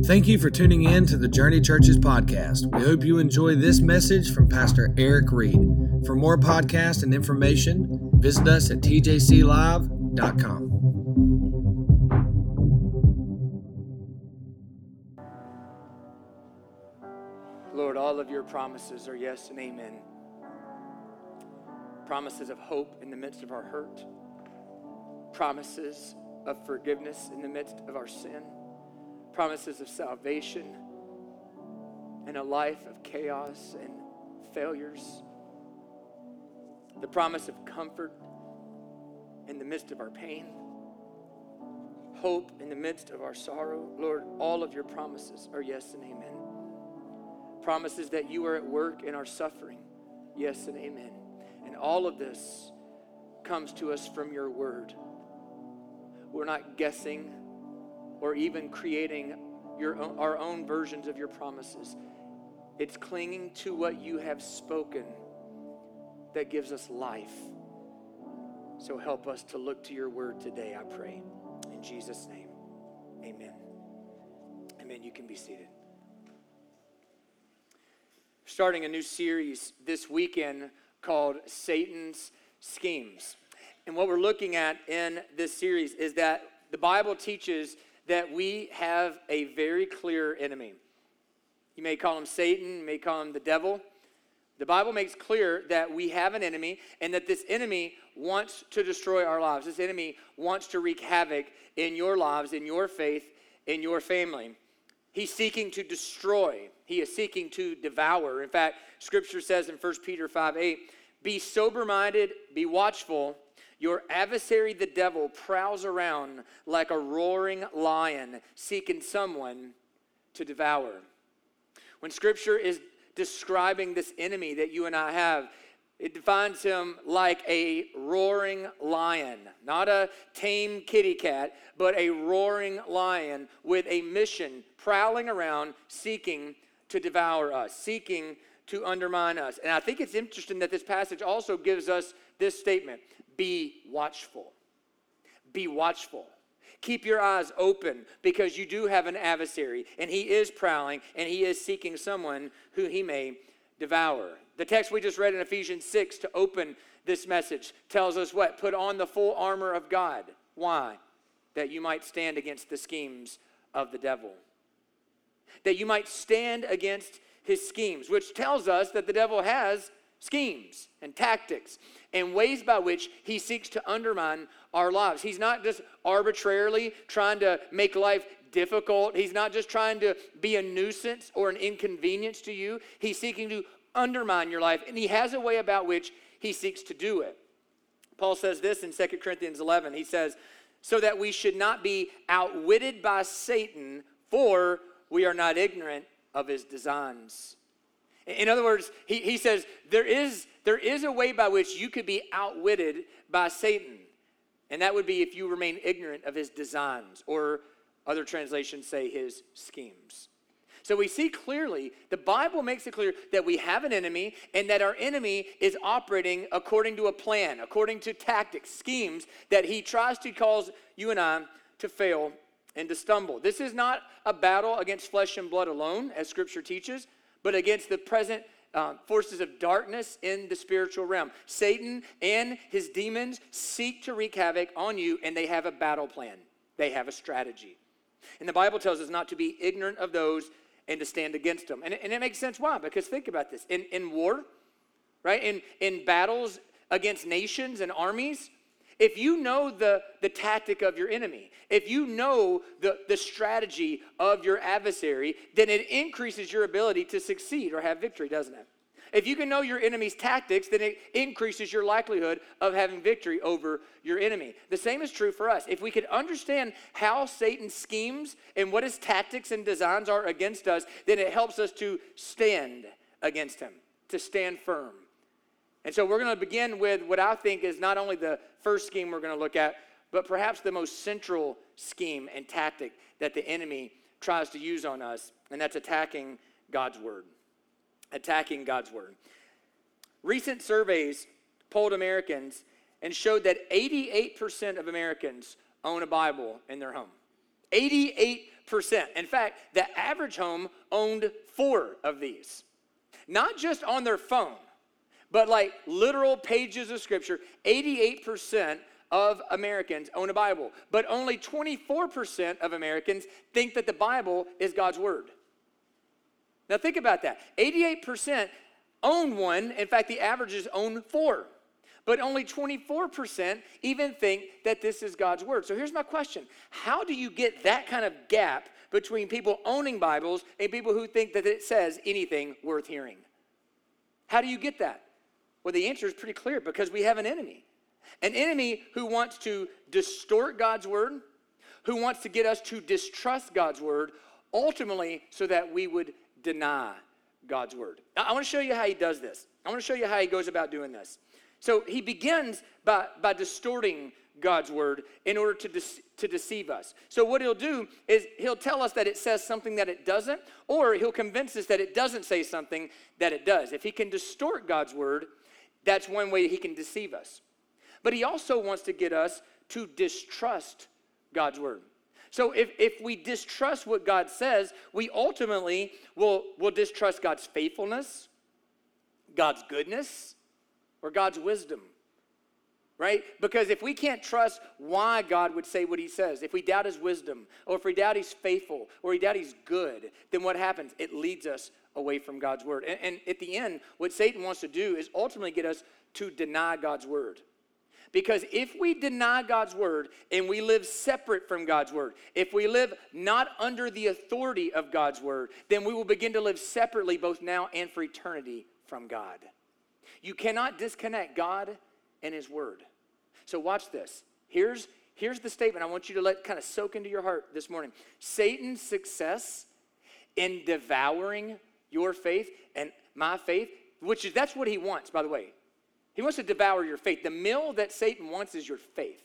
Thank you for tuning in to the Journey Churches podcast. We hope you enjoy this message from Pastor Eric Reed. For more podcasts and information, visit us at tjclive.com. Lord, all of your promises are yes and amen. Promises of hope in the midst of our hurt. Promises of forgiveness in the midst of our sin. Promises of salvation in a life of chaos and failures. The promise of comfort in the midst of our pain. Hope in the midst of our sorrow. Lord, all of your promises are yes and amen. Promises that you are at work in our suffering. Yes and amen. And all of this comes to us from your word. We're not guessing or even creating our own versions of your promises. It's clinging to what you have spoken that gives us life. So help us to look to your word today, I pray. In Jesus' name, amen. Amen. You can be seated. Starting a new series this weekend called Satan's Schemes. And what we're looking at in this series is that the Bible teaches that we have a very clear enemy. You may call him Satan, you may call him the devil. The Bible makes clear that we have an enemy and that this enemy wants to destroy our lives. This enemy wants to wreak havoc in your lives, in your faith, in your family. He's seeking to destroy. He is seeking to devour. In fact, Scripture says in 1 Peter 5:8, be sober-minded, be watchful. Your adversary, the devil, prowls around like a roaring lion, seeking someone to devour. When Scripture is describing this enemy that you and I have, it defines him like a roaring lion, not a tame kitty cat, but a roaring lion with a mission, prowling around, seeking to devour us, seeking to undermine us. And I think it's interesting that this passage also gives us this statement: be watchful. Be watchful. Keep your eyes open because you do have an adversary and he is prowling and he is seeking someone who he may devour. The text we just read in Ephesians 6 to open this message tells us what? Put on the full armor of God. Why? That you might stand against the schemes of the devil. That you might stand against his schemes, which tells us that the devil has schemes and tactics and ways by which he seeks to undermine our lives. He's not just arbitrarily trying to make life difficult. He's not just trying to be a nuisance or an inconvenience to you. He's seeking to undermine your life, and he has a way about which he seeks to do it. Paul says this in 2 Corinthians 11. He says, so that we should not be outwitted by Satan, for we are not ignorant of his designs. In other words, he says there is a way by which you could be outwitted by Satan. And that would be if you remain ignorant of his designs, or other translations say his schemes. So we see clearly, the Bible makes it clear that we have an enemy and that our enemy is operating according to a plan, according to tactics, schemes that he tries to cause you and I to fail and to stumble. This is not a battle against flesh and blood alone, as Scripture teaches, but against the present forces of darkness in the spiritual realm. Satan and his demons seek to wreak havoc on you, and they have a battle plan. They have a strategy. And the Bible tells us not to be ignorant of those and to stand against them. And it makes sense. Why? Because think about this. In war, right? In battles against nations and armies, if you know the tactic of your enemy, if you know the strategy of your adversary, then it increases your ability to succeed or have victory, doesn't it? If you can know your enemy's tactics, then it increases your likelihood of having victory over your enemy. The same is true for us. If we could understand how Satan schemes and what his tactics and designs are against us, then it helps us to stand against him, to stand firm. And so we're going to begin with what I think is not only the first scheme we're going to look at, but perhaps the most central scheme and tactic that the enemy tries to use on us, and that's attacking God's word. Attacking God's word. Recent surveys polled Americans and showed that 88% of Americans own a Bible in their home. 88% In fact, the average home owned 4 of these. Not just on their phone, but like literal pages of scripture. 88% of Americans own a Bible, but only 24% of Americans think that the Bible is God's word. Now think about that. 88% own one. In fact, the averages own 4. But only 24% even think that this is God's word. So here's my question. How do you get that kind of gap between people owning Bibles and people who think that it says anything worth hearing? How do you get that? Well, the answer is pretty clear, because we have an enemy. An enemy who wants to distort God's word, who wants to get us to distrust God's word, ultimately so that we would deny God's word. Now, I want to show you how he does this. I want to show you how he goes about doing this. So he begins by distorting God's word in order to deceive us. So what he'll do is he'll tell us that it says something that it doesn't, or he'll convince us that it doesn't say something that it does. If he can distort God's word, that's one way he can deceive us. But he also wants to get us to distrust God's word. So if we distrust what God says, we ultimately will distrust God's faithfulness, God's goodness, or God's wisdom, right? Because if we can't trust why God would say what he says, if we doubt his wisdom, or if we doubt he's faithful, or we doubt he's good, then what happens? It leads us away from God's word. And at the end, what Satan wants to do is ultimately get us to deny God's word. Because if we deny God's word and we live separate from God's word, if we live not under the authority of God's word, then we will begin to live separately both now and for eternity from God. You cannot disconnect God and his word. So watch this. Here's the statement I want you to let kind of soak into your heart this morning. Satan's success in devouring your faith and my faith, that's what he wants, by the way. He wants to devour your faith. The meal that Satan wants is your faith.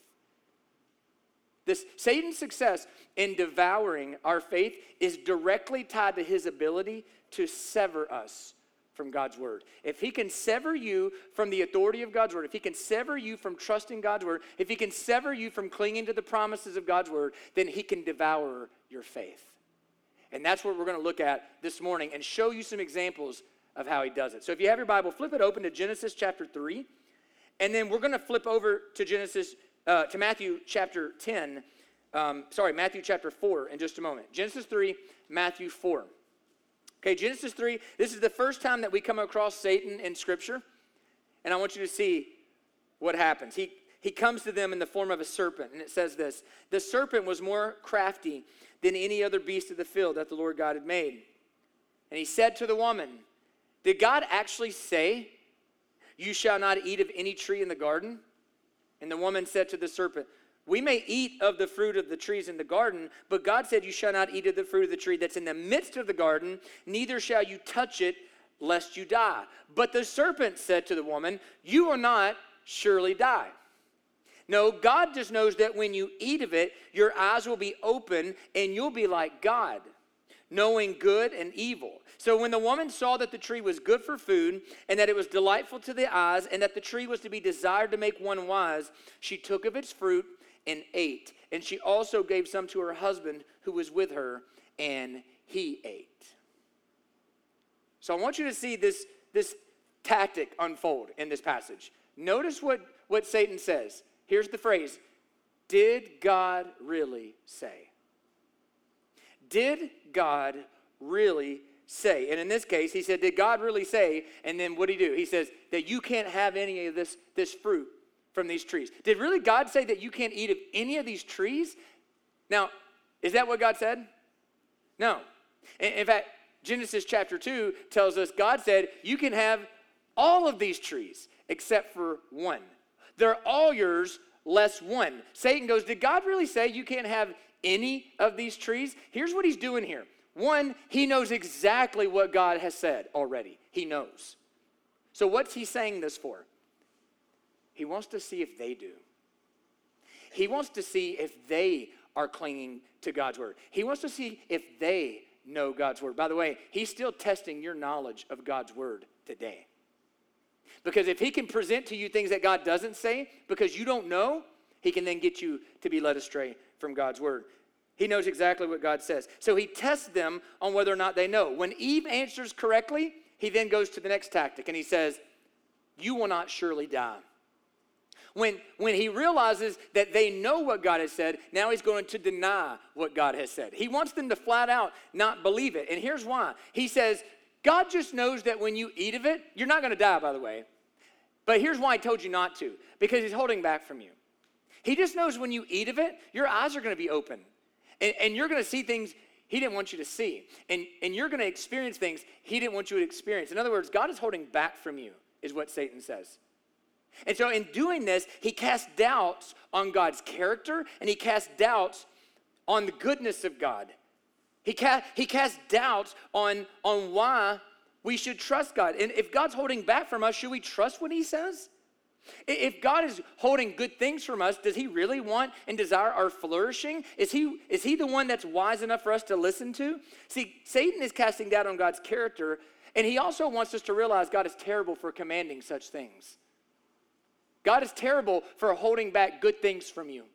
Satan's success in devouring our faith is directly tied to his ability to sever us from God's word. If he can sever you from the authority of God's word, if he can sever you from trusting God's word, if he can sever you from clinging to the promises of God's word, then he can devour your faith. And that's what we're going to look at this morning and show you some examples of how he does it. So if you have your Bible, flip it open to Genesis chapter 3, and then we're going to flip over to Matthew chapter 4 in just a moment. Genesis 3, Matthew 4. Okay, Genesis 3, this is the first time that we come across Satan in Scripture, and I want you to see what happens. He comes to them in the form of a serpent, and it says this: the serpent was more crafty than any other beast of the field that the Lord God had made. And he said to the woman, did God actually say, you shall not eat of any tree in the garden? And the woman said to the serpent, we may eat of the fruit of the trees in the garden, but God said you shall not eat of the fruit of the tree that's in the midst of the garden, neither shall you touch it, lest you die. But the serpent said to the woman, you will not surely die. No, God just knows that when you eat of it, your eyes will be open and you'll be like God, knowing good and evil. So when the woman saw that the tree was good for food, and that it was delightful to the eyes, and that the tree was to be desired to make one wise, she took of its fruit and ate. And she also gave some to her husband who was with her, and he ate. So I want you to see this tactic unfold in this passage. Notice what Satan says. Here's the phrase, did God really say? Did God really say? And in this case, he said, did God really say? And then what did he do? He says that you can't have any of this fruit from these trees. Did really God say that you can't eat of any of these trees? Now, is that what God said? No. In fact, Genesis chapter 2 tells us God said you can have all of these trees except for one. They're all yours, less one. Satan goes, did God really say you can't have any of these trees? Here's what he's doing here. One, he knows exactly what God has said already. He knows. So what's he saying this for? He wants to see if they do. He wants to see if they are clinging to God's word. He wants to see if they know God's word. By the way, he's still testing your knowledge of God's word today. Because if he can present to you things that God doesn't say because you don't know, he can then get you to be led astray from God's word. He knows exactly what God says. So he tests them on whether or not they know. When Eve answers correctly, he then goes to the next tactic and he says, you will not surely die. When he realizes that they know what God has said, now he's going to deny what God has said. He wants them to flat out not believe it. And here's why. He says, God just knows that when you eat of it, you're not going to die, by the way. But here's why I told you not to, because he's holding back from you. He just knows when you eat of it, your eyes are going to be open. And you're going to see things he didn't want you to see. And you're going to experience things he didn't want you to experience. In other words, God is holding back from you, is what Satan says. And so in doing this, he casts doubts on God's character, and he casts doubts on the goodness of God. He casts doubts on why we should trust God. And if God's holding back from us, should we trust what he says? If God is holding good things from us, does he really want and desire our flourishing? Is he the one that's wise enough for us to listen to? See, Satan is casting doubt on God's character, and he also wants us to realize God is terrible for commanding such things. God is terrible for holding back good things from you.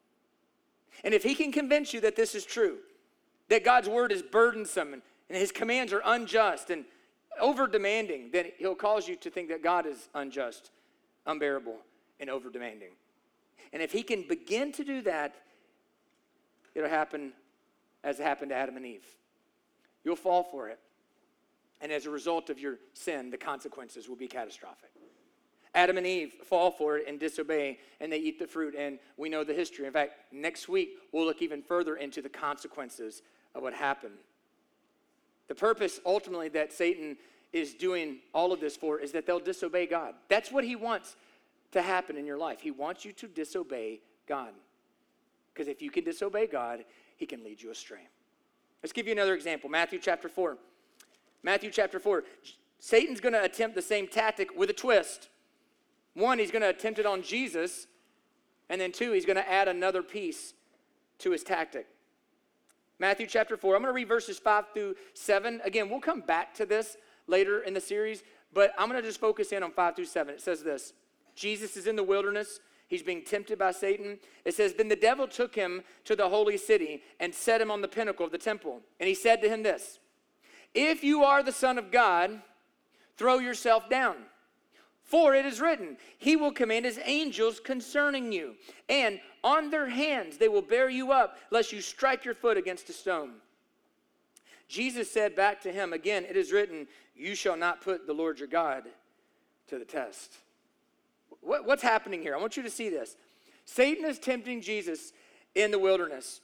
And if he can convince you that this is true, that God's word is burdensome and his commands are unjust and over-demanding, then he'll cause you to think that God is unjust, unbearable, and over-demanding. And if he can begin to do that, it'll happen as it happened to Adam and Eve. You'll fall for it. And as a result of your sin, the consequences will be catastrophic. Adam and Eve fall for it and disobey, and they eat the fruit, and we know the history. In fact, next week, we'll look even further into the consequences of what happened. The purpose, ultimately, that Satan is doing all of this for is that they'll disobey God. That's what he wants to happen in your life. He wants you to disobey God. Because if you can disobey God, he can lead you astray. Let's give you another example. Matthew chapter 4. Matthew chapter 4. Satan's going to attempt the same tactic with a twist. One, he's going to attempt it on Jesus. And then two, he's going to add another piece to his tactic. Matthew chapter 4. I'm going to read verses 5 through 7. Again, we'll come back to this later in the series, but I'm going to just focus in on 5 through 7. It says this. Jesus is in the wilderness. He's being tempted by Satan. It says, then the devil took him to the holy city and set him on the pinnacle of the temple. And he said to him this, if you are the Son of God, throw yourself down. For it is written, he will command his angels concerning you, and on their hands they will bear you up, lest you strike your foot against a stone. Jesus said back to him, again, it is written, you shall not put the Lord your God to the test. What's happening here? I want you to see this. Satan is tempting Jesus in the wilderness.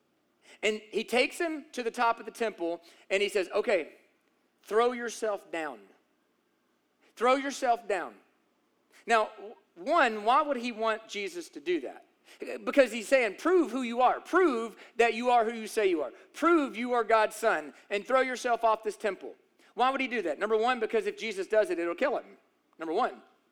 And he takes him to the top of the temple, and he says, okay, throw yourself down. Throw yourself down. Now, one, why would he want Jesus to do that? Because he's saying, prove who you are. Prove that you are who you say you are. Prove you are God's son and throw yourself off this temple. Why would he do that? Number one, because if Jesus does it, it'll kill him. Number one.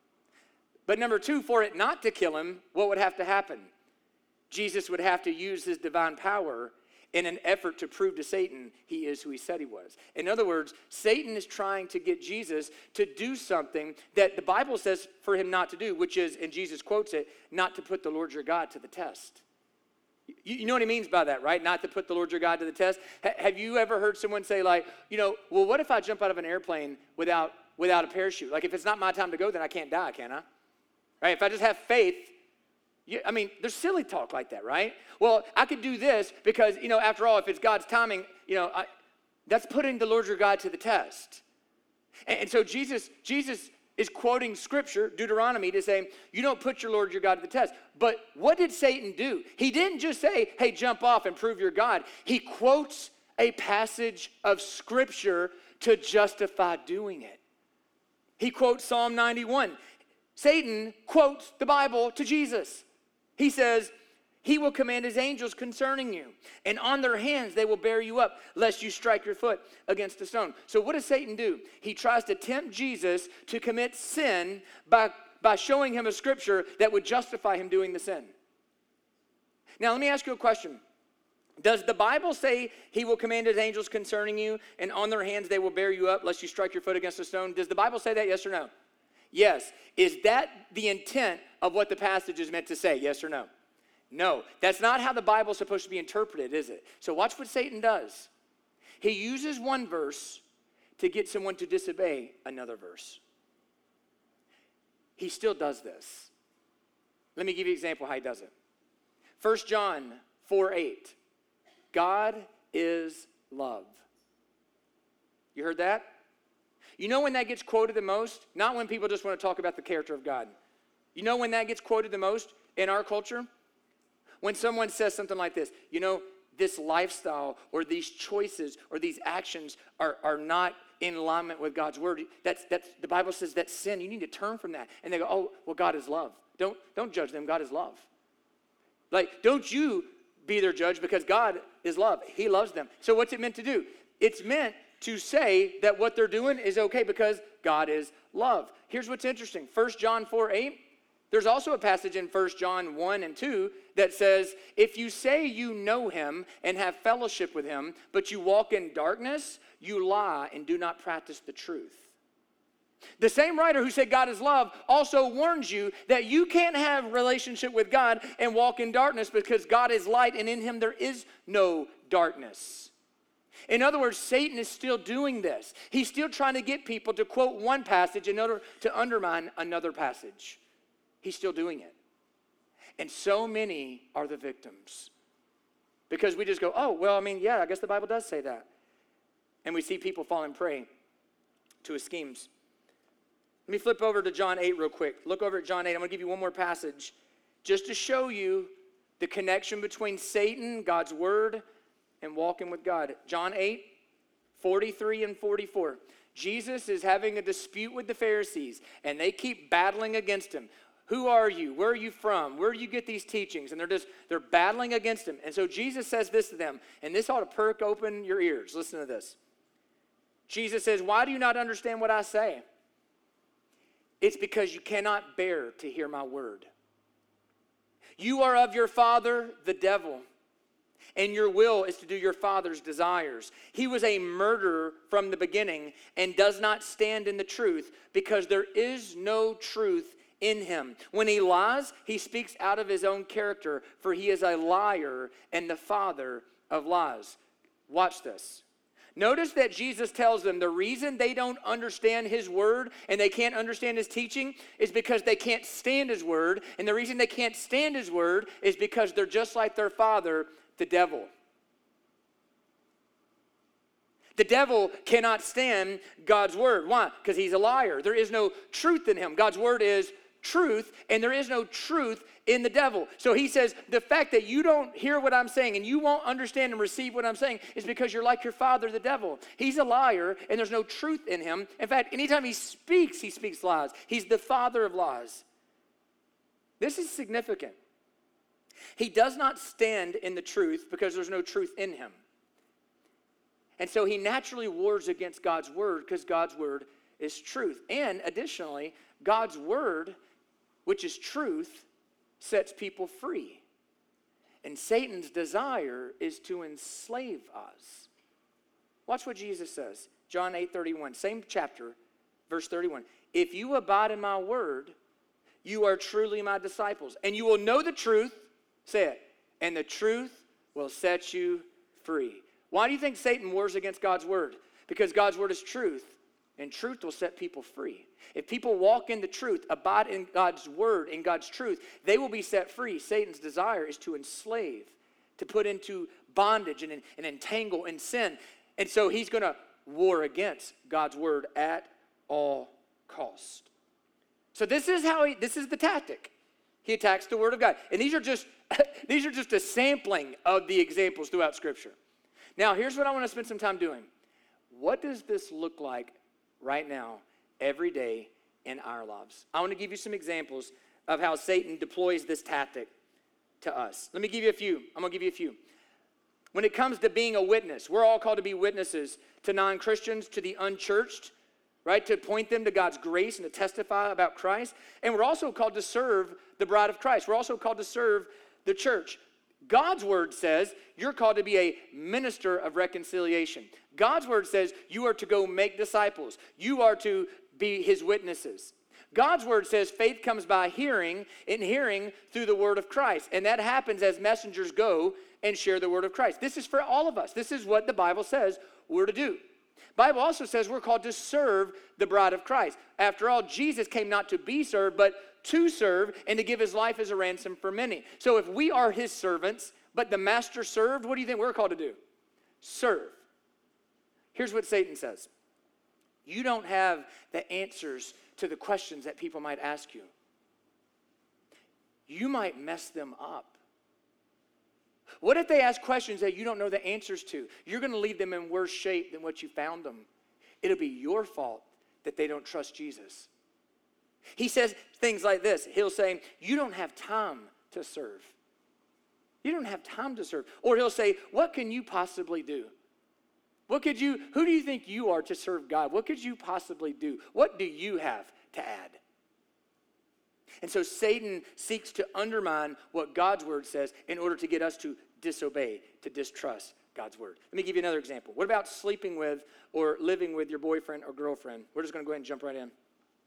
But number two, for it not to kill him, what would have to happen? Jesus would have to use his divine power in an effort to prove to Satan he is who he said he was. In other words, Satan is trying to get Jesus to do something that the Bible says for him not to do, which is, and Jesus quotes it, not to put the Lord your God to the test. You know what he means by that, right? Not to put the Lord your God to the test. Have you ever heard someone say like, well, what if I jump out of an airplane without a parachute? Like if it's not my time to go, then I can't die, can I? Right? If I just have faith, there's silly talk like that, right? Well, I could do this because, after all, if it's God's timing, that's putting the Lord your God to the test. And so Jesus is quoting scripture, Deuteronomy, to say, you don't put your Lord your God to the test. But what did Satan do? He didn't just say, hey, jump off and prove your God. He quotes a passage of scripture to justify doing it. He quotes Psalm 91. Satan quotes the Bible to Jesus. He says, he will command his angels concerning you, and on their hands they will bear you up, lest you strike your foot against a stone. So what does Satan do? He tries to tempt Jesus to commit sin by showing him a scripture that would justify him doing the sin. Now, let me ask you a question. Does the Bible say he will command his angels concerning you, and on their hands they will bear you up, lest you strike your foot against a stone? Does the Bible say that, yes or no? Yes. Is that the intent of what the passage is meant to say, yes or no? No, that's not how the Bible's supposed to be interpreted, is it? So watch what Satan does. He uses one verse to get someone to disobey another verse. He still does this. Let me give you an example how he does it. 1 John 4:8. God is love. You heard that? You know when that gets quoted the most? Not when people just want to talk about the character of God. You know when that gets quoted the most in our culture? When someone says something like this, you know, this lifestyle or these choices or these actions are not in alignment with God's word. That's the Bible says that's sin. You need to turn from that. And they go, oh, well, God is love. Don't judge them. God is love. Like, don't you be their judge because God is love. He loves them. So what's it meant to do? It's meant to say that what they're doing is okay because God is love. Here's what's interesting. 1 John 4:8. There's also a passage in 1 John 1 and 2 that says, if you say you know him and have fellowship with him, but you walk in darkness, you lie and do not practice the truth. The same writer who said God is love also warns you that you can't have relationship with God and walk in darkness because God is light and in him there is no darkness. In other words, Satan is still doing this. He's still trying to get people to quote one passage in order to undermine another passage. He's still doing it. And so many are the victims. Because we just go, oh, well, I mean, yeah, I guess the Bible does say that. And we see people falling prey to his schemes. Let me flip over to John 8 real quick. Look over at John 8. I'm going to give you one more passage just to show you the connection between Satan, God's word, and walking with God. John 8, 43 and 44. Jesus is having a dispute with the Pharisees, and they keep battling against him. Who are you? Where are you from? Where do you get these teachings? And they're battling against him. And so Jesus says this to them, and this ought to perk open your ears. Listen to this. Jesus says, why do you not understand what I say? It's because you cannot bear to hear my word. You are of your father, the devil, and your will is to do your father's desires. He was a murderer from the beginning and does not stand in the truth because there is no truth in him. When he lies, he speaks out of his own character, for he is a liar and the father of lies. Watch this. Notice that Jesus tells them the reason they don't understand his word and they can't understand his teaching is because they can't stand his word. And the reason they can't stand his word is because they're just like their father, the devil. The devil cannot stand God's word. Why? Because he's a liar. There is no truth in him. God's word is truth, and there is no truth in the devil. So he says, the fact that you don't hear what I'm saying and you won't understand and receive what I'm saying is because you're like your father, the devil. He's a liar, and there's no truth in him. In fact, anytime he speaks lies. He's the father of lies. This is significant. He does not stand in the truth because there's no truth in him. And so he naturally wars against God's word because God's word is truth. And additionally, God's word, which is truth, sets people free. And Satan's desire is to enslave us. Watch what Jesus says. John 8:31, same chapter, verse 31. If you abide in my word, you are truly my disciples. And you will know the truth, say it, and the truth will set you free. Why do you think Satan wars against God's word? Because God's word is truth, and truth will set people free. If people walk in the truth, abide in God's word, in God's truth, they will be set free. Satan's desire is to enslave, to put into bondage and entangle in sin. And so he's going to war against God's word at all cost. So this is the tactic. He attacks the word of God. And these are just a sampling of the examples throughout Scripture. Now, here's what I want to spend some time doing. What does this look like right now, every day in our lives? I want to give you some examples of how Satan deploys this tactic to us. Let me give you a few. I'm going to give you a few. When it comes to being a witness, we're all called to be witnesses to non-Christians, to the unchurched, right? To point them to God's grace and to testify about Christ. And we're also called to serve the bride of Christ. We're also called to serve the church. God's word says you're called to be a minister of reconciliation. God's word says you are to go make disciples. You are to be his witnesses. God's word says faith comes by hearing, and hearing through the word of Christ. And that happens as messengers go and share the word of Christ. This is for all of us. This is what the Bible says we're to do. Bible also says we're called to serve the bride of Christ. After all, Jesus came not to be served, but to serve and to give his life as a ransom for many. So if we are his servants, but the master served, what do you think we're called to do? Serve. Here's what Satan says. You don't have the answers to the questions that people might ask you. You might mess them up. What if they ask questions that you don't know the answers to? You're going to leave them in worse shape than what you found them. It'll be your fault that they don't trust Jesus. He says things like this. He'll say, you don't have time to serve. You don't have time to serve. Or he'll say, what can you possibly do? Who do you think you are to serve God? What could you possibly do? What do you have to add? And so Satan seeks to undermine what God's word says in order to get us to disobey, to distrust God's word. Let me give you another example. What about sleeping with or living with your boyfriend or girlfriend? We're just going to go ahead and jump right in.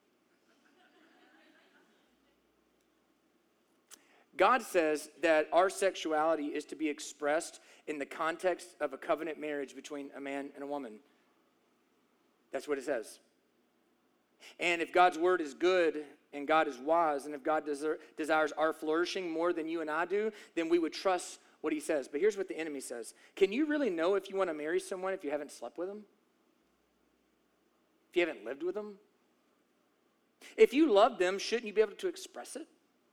God says that our sexuality is to be expressed in the context of a covenant marriage between a man and a woman. That's what it says. And if God's word is good and God is wise, and if God desires our flourishing more than you and I do, then we would trust what he says. But here's what the enemy says. Can you really know if you want to marry someone if you haven't slept with them? If you haven't lived with them? If you love them, shouldn't you be able to express it?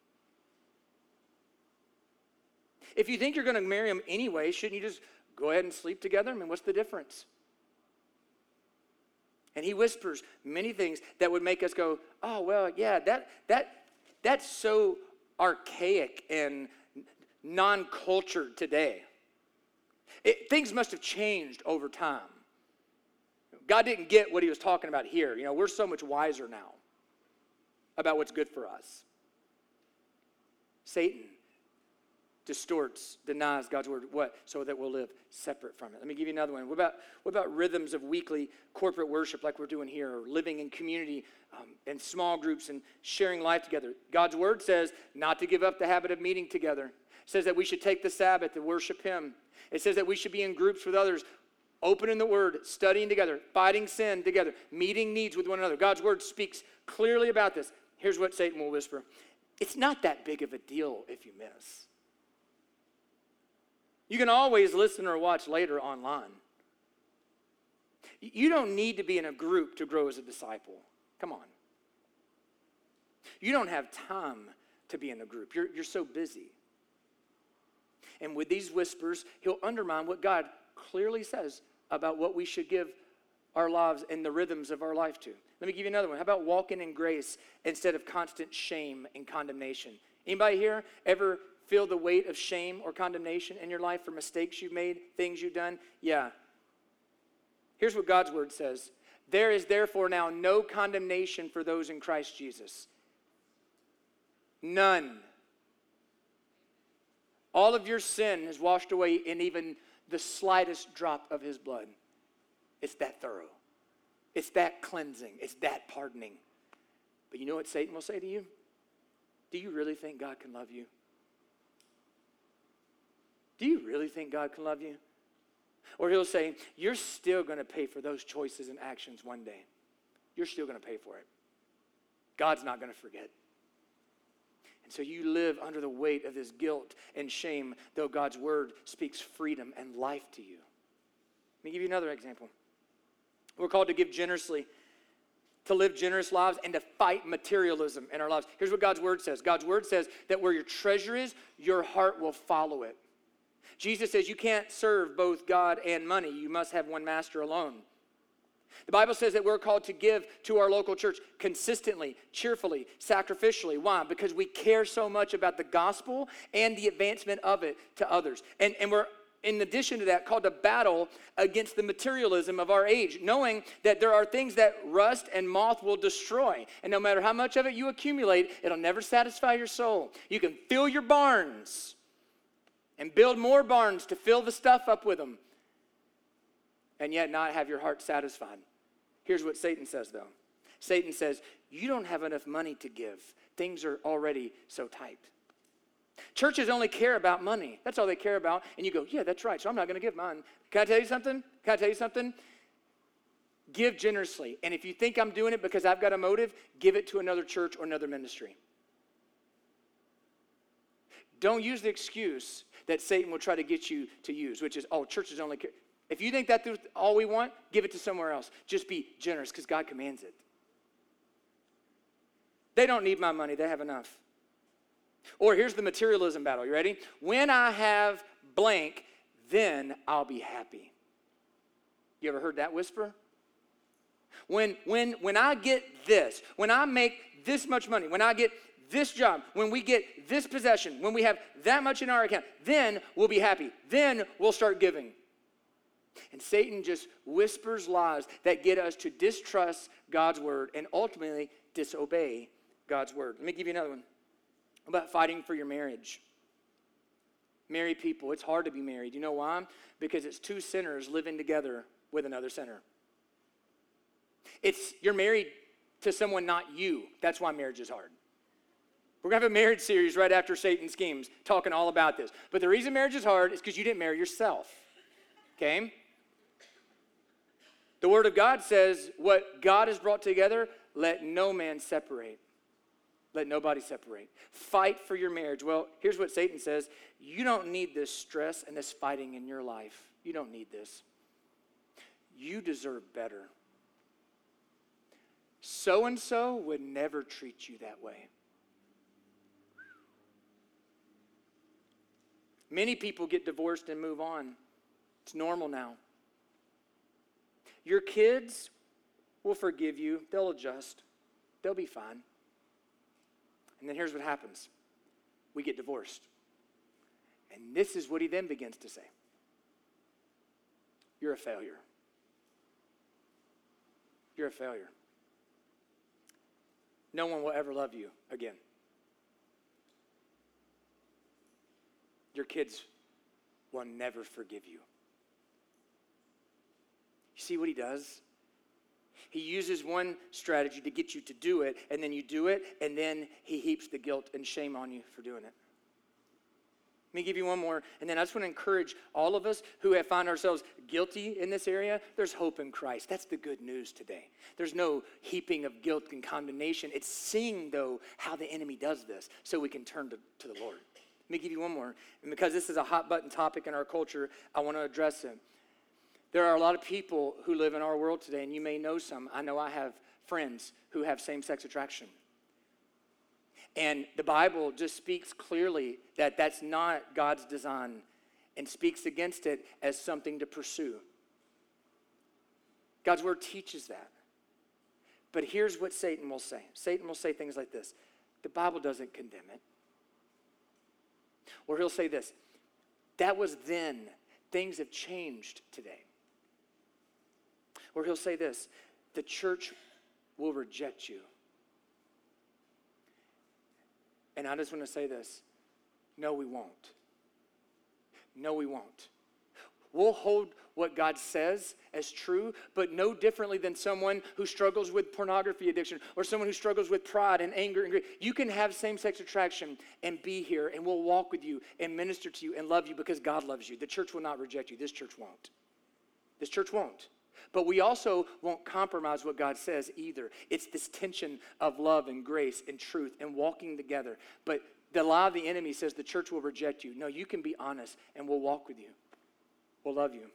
If you think you're going to marry them anyway, shouldn't you just go ahead and sleep together? I mean, what's the difference? And he whispers many things that would make us go, oh, well, yeah, that's so archaic and non-cultured today. Things must have changed over time. God didn't get what he was talking about here. You know, we're so much wiser now about what's good for us. Satan distorts, denies God's word. What? So that we'll live separate from it. Let me give you another one. What about rhythms of weekly corporate worship like we're doing here, or living in community and small groups and sharing life together? God's word says not to give up the habit of meeting together. It says that we should take the Sabbath to worship him. It says that we should be in groups with others, opening the word, studying together, fighting sin together, meeting needs with one another. God's word speaks clearly about this. Here's what Satan will whisper. It's not that big of a deal if you miss. You can always listen or watch later online. You don't need to be in a group to grow as a disciple. Come on. You don't have time to be in a group. You're so busy. And with these whispers, he'll undermine what God clearly says about what we should give our lives and the rhythms of our life to. Let me give you another one. How about walking in grace instead of constant shame and condemnation? Anybody here ever feel the weight of shame or condemnation in your life for mistakes you've made, things you've done? Yeah. Here's what God's word says. There is therefore now no condemnation for those in Christ Jesus. None. All of your sin is washed away in even the slightest drop of his blood. It's that thorough. It's that cleansing. It's that pardoning. But you know what Satan will say to you? Do you really think God can love you? Do you really think God can love you? Or he'll say, you're still going to pay for those choices and actions one day. You're still going to pay for it. God's not going to forget. And so you live under the weight of this guilt and shame, though God's word speaks freedom and life to you. Let me give you another example. We're called to give generously, to live generous lives, and to fight materialism in our lives. Here's what God's word says. God's word says that where your treasure is, your heart will follow it. Jesus says you can't serve both God and money. You must have one master alone. The Bible says that we're called to give to our local church consistently, cheerfully, sacrificially. Why? Because we care so much about the gospel and the advancement of it to others. And we're, in addition to that, called to battle against the materialism of our age, knowing that there are things that rust and moth will destroy. And no matter how much of it you accumulate, it'll never satisfy your soul. You can fill your barns and build more barns to fill the stuff up with them, and yet not have your heart satisfied. Here's what Satan says, though. Satan says, you don't have enough money to give. Things are already so tight. Churches only care about money. That's all they care about. And you go, yeah, that's right, so I'm not going to give mine. Can I tell you something? Give generously. And if you think I'm doing it because I've got a motive, give it to another church or another ministry. Don't use the excuse that Satan will try to get you to use, which is, churches only care. If you think that's all we want, give it to somewhere else. Just be generous because God commands it. They don't need my money. They have enough. Or here's the materialism battle. You ready? When I have blank, then I'll be happy. You ever heard that whisper? When I get this, when I make this much money, when I get this job, when we get this possession, when we have that much in our account, then we'll be happy. Then we'll start giving. And Satan just whispers lies that get us to distrust God's word and ultimately disobey God's word. Let me give you another one. About fighting for your marriage. Married people, it's hard to be married. You know why? Because it's two sinners living together with another sinner. You're married to someone, not you. That's why marriage is hard. We're going to have a marriage series right after Satan's schemes, talking all about this. But the reason marriage is hard is because you didn't marry yourself. Okay? The Word of God says, what God has brought together, let no man separate. Let nobody separate. Fight for your marriage. Well, here's what Satan says. You don't need this stress and this fighting in your life. You don't need this. You deserve better. So-and-so would never treat you that way. Many people get divorced and move on. It's normal now. Your kids will forgive you. They'll adjust. They'll be fine. And then here's what happens. We get divorced. And this is what he then begins to say. You're a failure. You're a failure. No one will ever love you again. Your kids will never forgive you. You see what he does? He uses one strategy to get you to do it, and then you do it, and then he heaps the guilt and shame on you for doing it. Let me give you one more, and then I just want to encourage all of us who have found ourselves guilty in this area. There's hope in Christ. That's the good news today. There's no heaping of guilt and condemnation. It's seeing, though, how the enemy does this so we can turn to the Lord. Let me give you one more, and because this is a hot-button topic in our culture, I want to address it. There are a lot of people who live in our world today, and you may know some. I know I have friends who have same-sex attraction. And the Bible just speaks clearly that that's not God's design and speaks against it as something to pursue. God's word teaches that. But here's what Satan will say. Satan will say things like this. The Bible doesn't condemn it. Or he'll say this. That was then. Things have changed today. Or he'll say this, the church will reject you. And I just want to say this, no, we won't. No, we won't. We'll hold what God says as true, but no differently than someone who struggles with pornography addiction or someone who struggles with pride and anger and grief. You can have same-sex attraction and be here, and we'll walk with you and minister to you and love you because God loves you. The church will not reject you. This church won't. This church won't. But we also won't compromise what God says either. It's this tension of love and grace and truth and walking together. But the lie of the enemy says the church will reject you. No, you can be honest and we'll walk with you. We'll love you.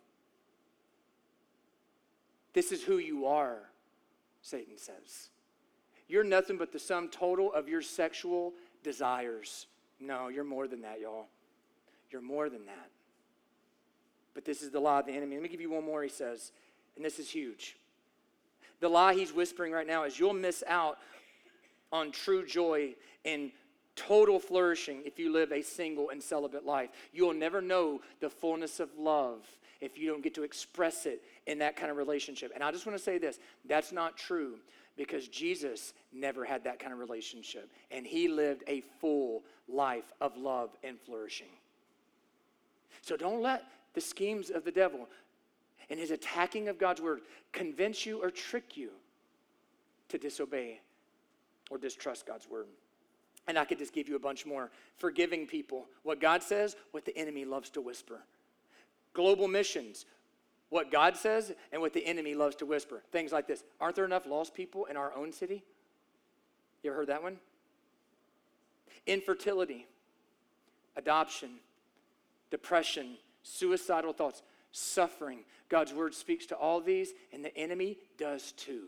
This is who you are, Satan says. You're nothing but the sum total of your sexual desires. No, you're more than that, y'all. You're more than that. But this is the lie of the enemy. Let me give you one more, he says. And this is huge. The lie he's whispering right now is you'll miss out on true joy and total flourishing if you live a single and celibate life. You'll never know the fullness of love if you don't get to express it in that kind of relationship. And I just want to say this, that's not true because Jesus never had that kind of relationship. And he lived a full life of love and flourishing. So don't let the schemes of the devil and his attacking of God's word convince you or trick you to disobey or distrust God's word. And I could just give you a bunch more. Forgiving people, what God says, what the enemy loves to whisper. Global missions, what God says and what the enemy loves to whisper. Things like this. Aren't there enough lost people in our own city? You ever heard that one? Infertility, adoption, depression, suicidal thoughts, suffering. God's word speaks to all these, and the enemy does too.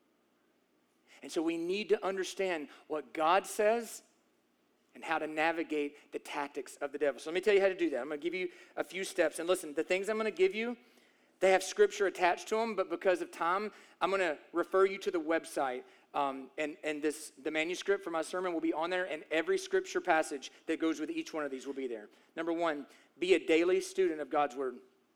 And so we need to understand what God says and how to navigate the tactics of the devil. So let me tell you how to do that. I'm going to give you a few steps. And listen, the things I'm going to give you, they have scripture attached to them, but because of time, I'm going to refer you to the website. The manuscript for my sermon will be on there, and every scripture passage that goes with each one of these will be there. Number one, be a daily student of God's word.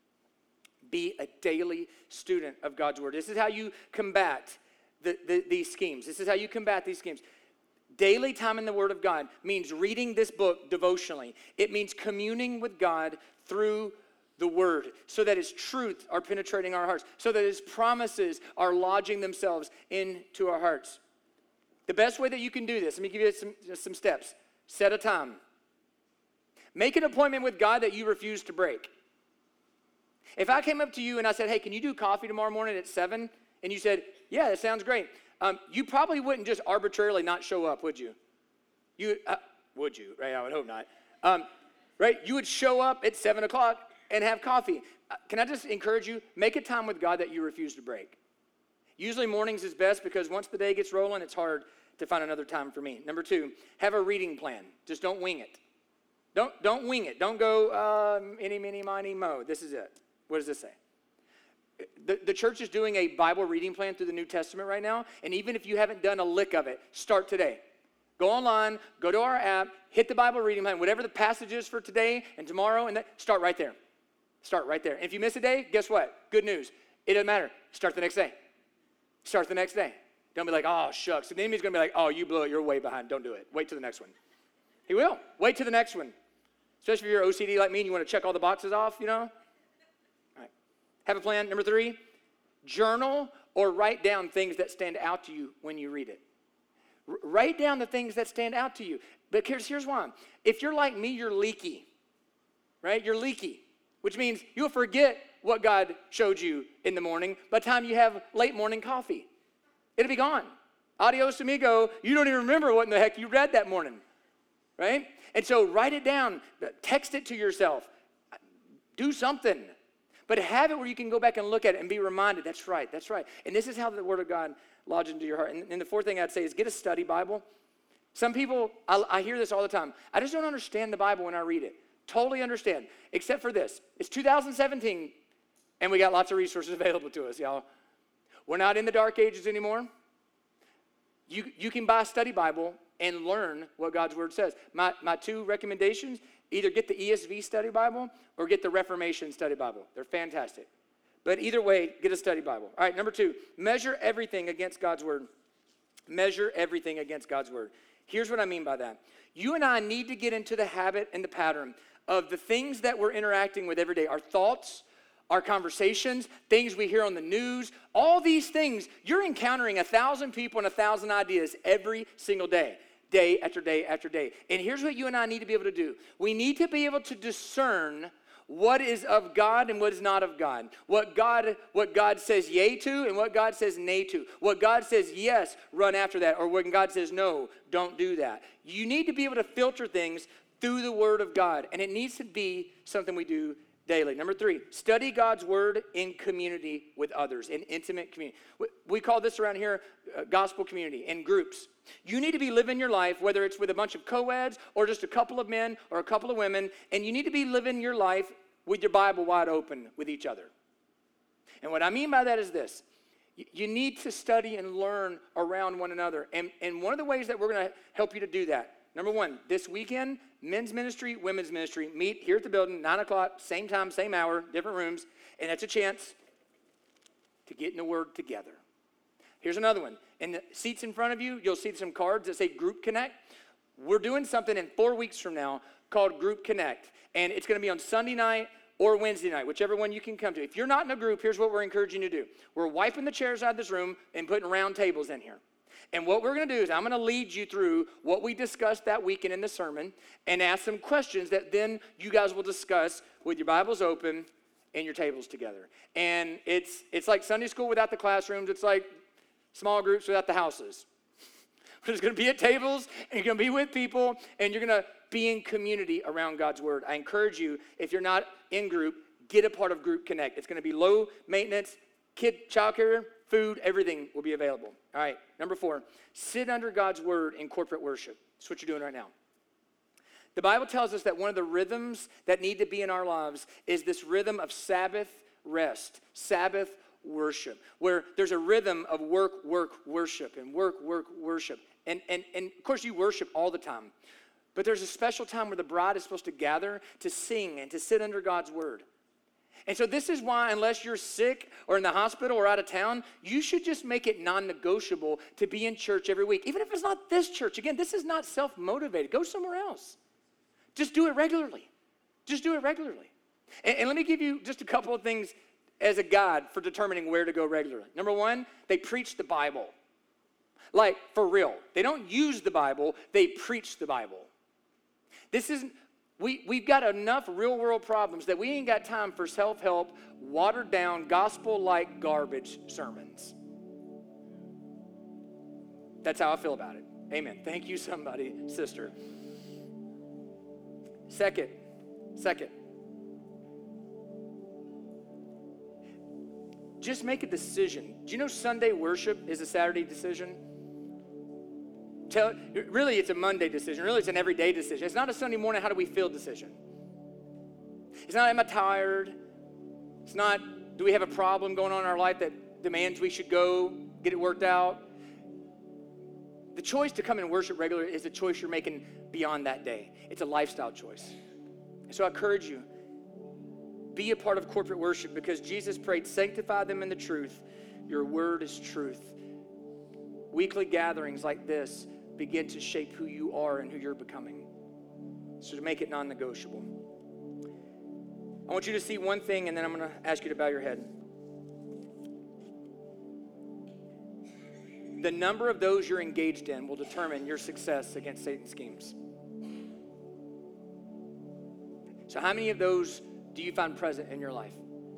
Be a daily student of God's word. This is how you combat these schemes. This is how you combat these schemes. Daily time in the Word of God means reading this book devotionally. It means communing with God through the Word so that His truth are penetrating our hearts, so that His promises are lodging themselves into our hearts. The best way that you can do this, let me give you some steps. Set a time. Make an appointment with God that you refuse to break. If I came up to you and I said, hey, can you do coffee tomorrow morning at 7? And you said, yeah, that sounds great. You probably wouldn't just arbitrarily not show up, would you? Would you? Right? I would hope not. Right? You would show up at 7 o'clock and have coffee. Can I just encourage you? Make a time with God that you refuse to break. Usually mornings is best because once the day gets rolling, it's hard to find another time for me. Number 2, have a reading plan. Just don't wing it. Don't wing it. Don't go any, mini, miny, mo. This is it. What does this say? The church is doing a Bible reading plan through the New Testament right now, and even if you haven't done a lick of it, start today. Go online, go to our app, hit the Bible reading plan, whatever the passage is for today and tomorrow, and start right there. Start right there. And if you miss a day, guess what? Good news. It doesn't matter. Start the next day. Start the next day. Don't be like, oh, shucks. The enemy's going to be like, oh, you blew it. You're way behind. Don't do it. Wait till the next one. He will. Wait till the next one. Especially if you're OCD like me and you want to check all the boxes off, you know. All right. Have a plan. Number 3, journal or write down things that stand out to you when you read it. Write down the things that stand out to you. But here's why. If you're like me, you're leaky, right? You're leaky, which means you'll forget what God showed you in the morning by the time you have late morning coffee. It'll be gone. Adios amigo. You don't even remember what in the heck you read that morning, right? And so write it down. Text it to yourself. Do something. But have it where you can go back and look at it and be reminded, that's right, that's right. And this is how the Word of God lodges into your heart. And the 4th thing I'd say is get a study Bible. Some people, I hear this all the time. I just don't understand the Bible when I read it. Totally understand, except for this. It's 2017, and we got lots of resources available to us, y'all. We're not in the dark ages anymore. You can buy a study Bible and learn what God's Word says. My 2 recommendations, either get the ESV study Bible or get the Reformation study Bible. They're fantastic. But either way, get a study Bible. All right, number 2, measure everything against God's Word. Measure everything against God's Word. Here's what I mean by that. You and I need to get into the habit and the pattern of the things that we're interacting with every day, our thoughts, our conversations, things we hear on the news, all these things. You're encountering 1,000 people and 1,000 ideas every single day. Day after day after day. And here's what you and I need to be able to do. We need to be able to discern what is of God and what is not of God. What God says yea to and what God says nay to. What God says yes, run after that. Or when God says no, don't do that. You need to be able to filter things through the Word of God. And it needs to be something we do daily. Number 3, study God's Word in community with others, in intimate community. We call this around here gospel community, in groups. You need to be living your life, whether it's with a bunch of co-eds or just a couple of men or a couple of women, and you need to be living your life with your Bible wide open with each other. And what I mean by that is this. You need to study and learn around one another. And one of the ways that we're going to help you to do that, number 1, this weekend, men's ministry, women's ministry, meet here at the building, 9 o'clock, same time, same hour, different rooms, and that's a chance to get in the Word together. Here's another one. In the seats in front of you, you'll see some cards that say Group Connect. We're doing something in 4 weeks from now called Group Connect, and it's going to be on Sunday night or Wednesday night, whichever one you can come to. If you're not in a group, here's what we're encouraging you to do. We're wiping the chairs out of this room and putting round tables in here. And what we're going to do is I'm going to lead you through what we discussed that weekend in the sermon and ask some questions that then you guys will discuss with your Bibles open and your tables together. And it's like Sunday school without the classrooms. It's like small groups without the houses. We're just going to be at tables, and you're going to be with people, and you're going to be in community around God's word. I encourage you, if you're not in group, get a part of Group Connect. It's going to be low maintenance, childcare, food, everything will be available. All right, number 4, sit under God's word in corporate worship. That's what you're doing right now. The Bible tells us that one of the rhythms that need to be in our lives is this rhythm of Sabbath rest, Sabbath worship, where there's a rhythm of work, worship, and work, worship. And of course, you worship all the time. But there's a special time where the bride is supposed to gather to sing and to sit under God's word. And so this is why, unless you're sick or in the hospital or out of town, you should just make it non-negotiable to be in church every week. Even if it's not this church. Again, this is not self-motivated. Go somewhere else. Just do it regularly. Just do it regularly. And let me give you just a couple of things as a guide for determining where to go regularly. Number 1, they preach the Bible. Like, for real. They don't use the Bible, they preach the Bible. This isn't, we've got enough real-world problems that we ain't got time for self-help, watered-down, gospel-like garbage sermons. That's how I feel about it. Amen. Thank you, somebody, sister. Second, just make a decision. Do you know Sunday worship is a Saturday decision? Really, it's a Monday decision. Really, it's an everyday decision. It's not a Sunday morning, how do we feel decision. It's not, am I tired? It's not, do we have a problem going on in our life that demands we should go get it worked out? The choice to come and worship regularly is a choice you're making beyond that day. It's a lifestyle choice. So I encourage you, be a part of corporate worship because Jesus prayed, sanctify them in the truth. Your word is truth. Weekly gatherings like this begin to shape who you are and who you're becoming. So to make it non-negotiable. I want you to see one thing, and then I'm going to ask you to bow your head. The number of those you're engaged in will determine your success against Satan's schemes. So how many of those do you find present in your life?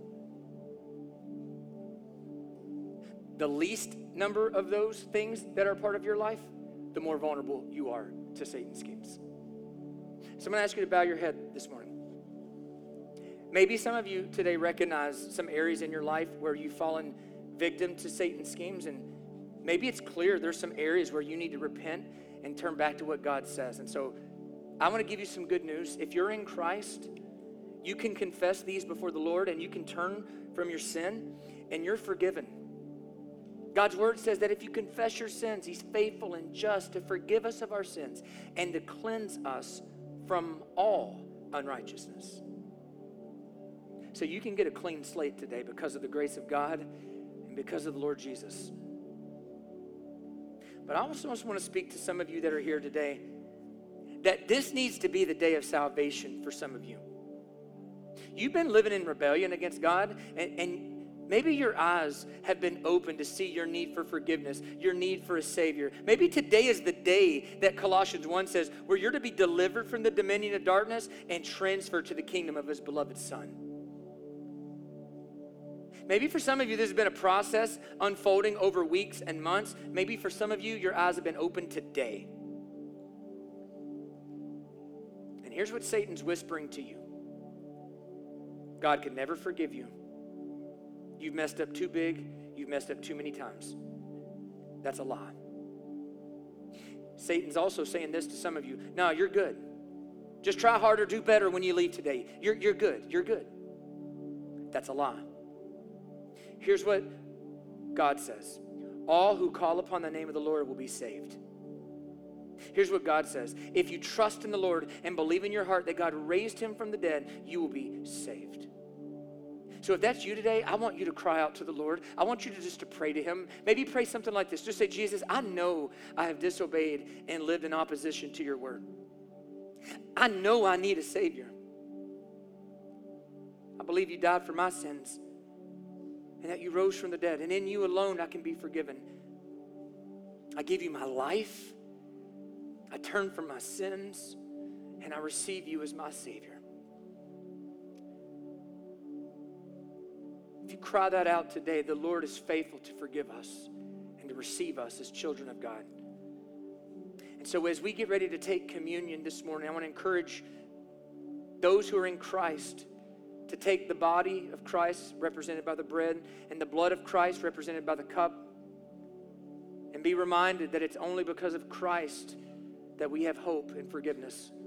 The least number of those things that are part of your life, the more vulnerable you are to Satan's schemes. So I'm going to ask you to bow your head this morning. Maybe some of you today recognize some areas in your life where you've fallen victim to Satan's schemes, and maybe it's clear there's some areas where you need to repent and turn back to what God says. And so I want to give you some good news. If you're in Christ, you can confess these before the Lord and you can turn from your sin and you're forgiven. God's word says that if you confess your sins, he's faithful and just to forgive us of our sins and to cleanse us from all unrighteousness. So you can get a clean slate today because of the grace of God and because of the Lord Jesus. But I also want to speak to some of you that are here today that this needs to be the day of salvation for some of you. You've been living in rebellion against God, and maybe your eyes have been opened to see your need for forgiveness, your need for a Savior. Maybe today is the day that Colossians 1 says, where you're to be delivered from the dominion of darkness and transferred to the kingdom of his beloved Son. Maybe for some of you, this has been a process unfolding over weeks and months. Maybe for some of you, your eyes have been opened today. And here's what Satan's whispering to you. God can never forgive you. You've messed up too big. You've messed up too many times. That's a lie. Satan's also saying this to some of you. No, you're good. Just try harder, do better when you leave today. You're good. You're good. That's a lie. Here's what God says. All who call upon the name of the Lord will be saved. Here's what God says. If you trust in the Lord and believe in your heart that God raised him from the dead, you will be saved. So if that's you today, I want you to cry out to the Lord. I want you to just to pray to him. Maybe pray something like this. Just say, Jesus, I know I have disobeyed and lived in opposition to your word. I know I need a Savior. I believe you died for my sins and that you rose from the dead. And in you alone I can be forgiven. I give you my life. I turn from my sins, and I receive you as my Savior. If you cry that out today, the Lord is faithful to forgive us and to receive us as children of God. And so as we get ready to take communion this morning, I want to encourage those who are in Christ to take the body of Christ, represented by the bread, and the blood of Christ, represented by the cup, and be reminded that it's only because of Christ that we have hope and forgiveness.